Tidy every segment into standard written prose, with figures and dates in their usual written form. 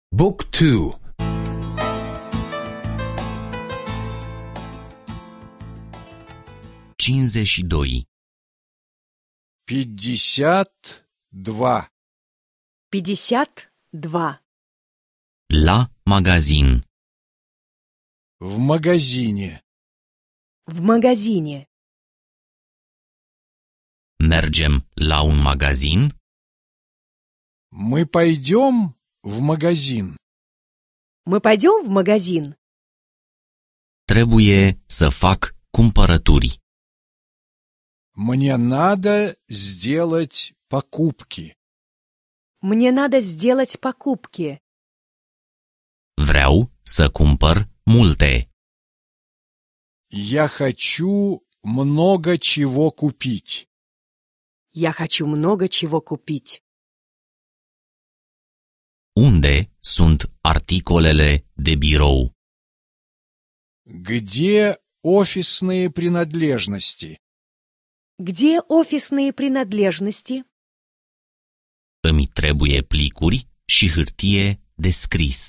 Book 2. 52. 52. 52. La magazin. В магазине. В магазине. Mergem la un magazin? Мы пойдем в магазин. Мы пойдем в магазин? Trebuie să fac cumpărături. Мне надо сделать покупки. Мне надо сделать покупки. Vreau să cumpăr multe. Я хочу много чего купить. Я хочу много чего купить. Unde sunt articolele de birou? Где офисные принадлежности? Где офисные принадлежности? Îmi trebuie plicuri și hârtie de scris.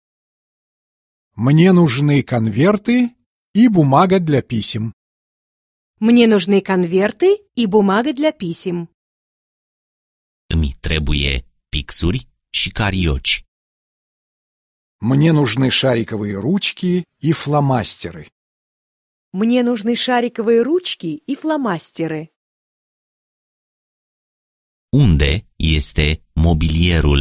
Мне нужны конверты и бумага для писем. Мне нужны конверты и бумага для писем. Îmi trebuie pixuri și carioci. Мне нужны шариковые ручки и фломастеры. Мне нужны шариковые ручки и фломастеры. Unde este mobilierul?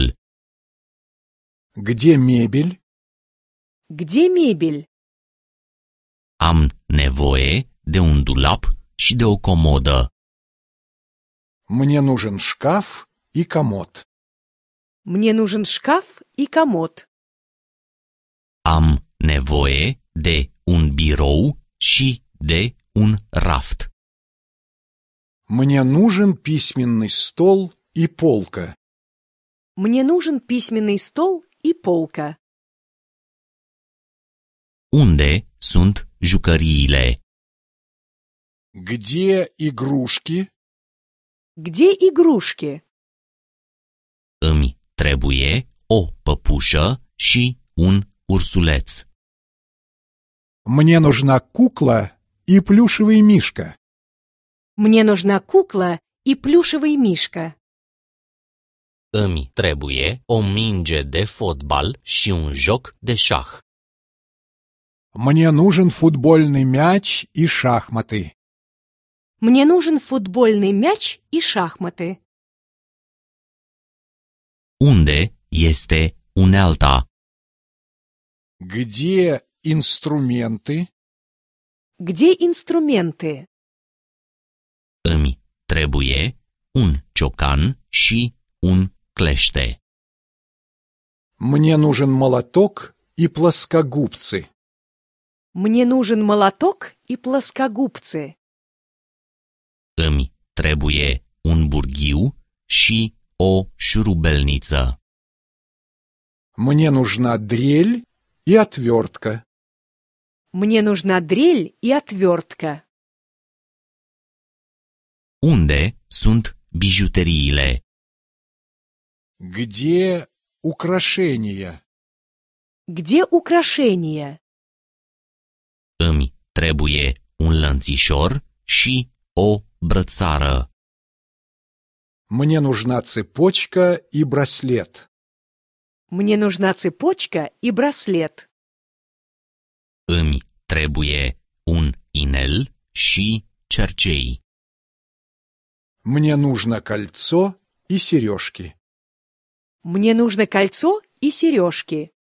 Где мебель? Где мебель? Am nevoie de un dulap și de o comodă. Мне нужен шкаф и комод. Мне нужен шкаф и комод. Am nevoie de un birou și de un raft. Мне нужен письменный стол и полка. Мне нужен письменный стол и полка. Unde sunt jucăriile? Где игрушки? Где игрушки? Îmi trebuie o păpușă și un ursuleț. Мне нужна кукла и плюшевый мишка. Мне нужна кукла и плюшевый мишка. Îmi trebuie o minge de fotbal și un joc de șah. Мне нужен футбольный мяч и шахматы. Мне нужен футбольный мяч и шахматы. Unde este unealta? Где инструменты? Где инструменты? Îmi trebuie un ciocan și un clește. Мне нужен молоток и плоскогубцы. Мне нужен молоток и плоскогубцы. Îmi trebuie un burghiu și o șurubelniță. Мне нужна дрель и отвертка. Мне нужна дрель и отвертка. Unde sunt bijuteriile? Где украшения? Где украшения? Îmi trebuie un lănțișor și o brățară. Мне нужна цепочка и браслет. Мне нужна цепочка и браслет. Îmi trebuie un inel și cercei. Мне нужно кольцо и сережки. Мне нужно кольцо и сережки.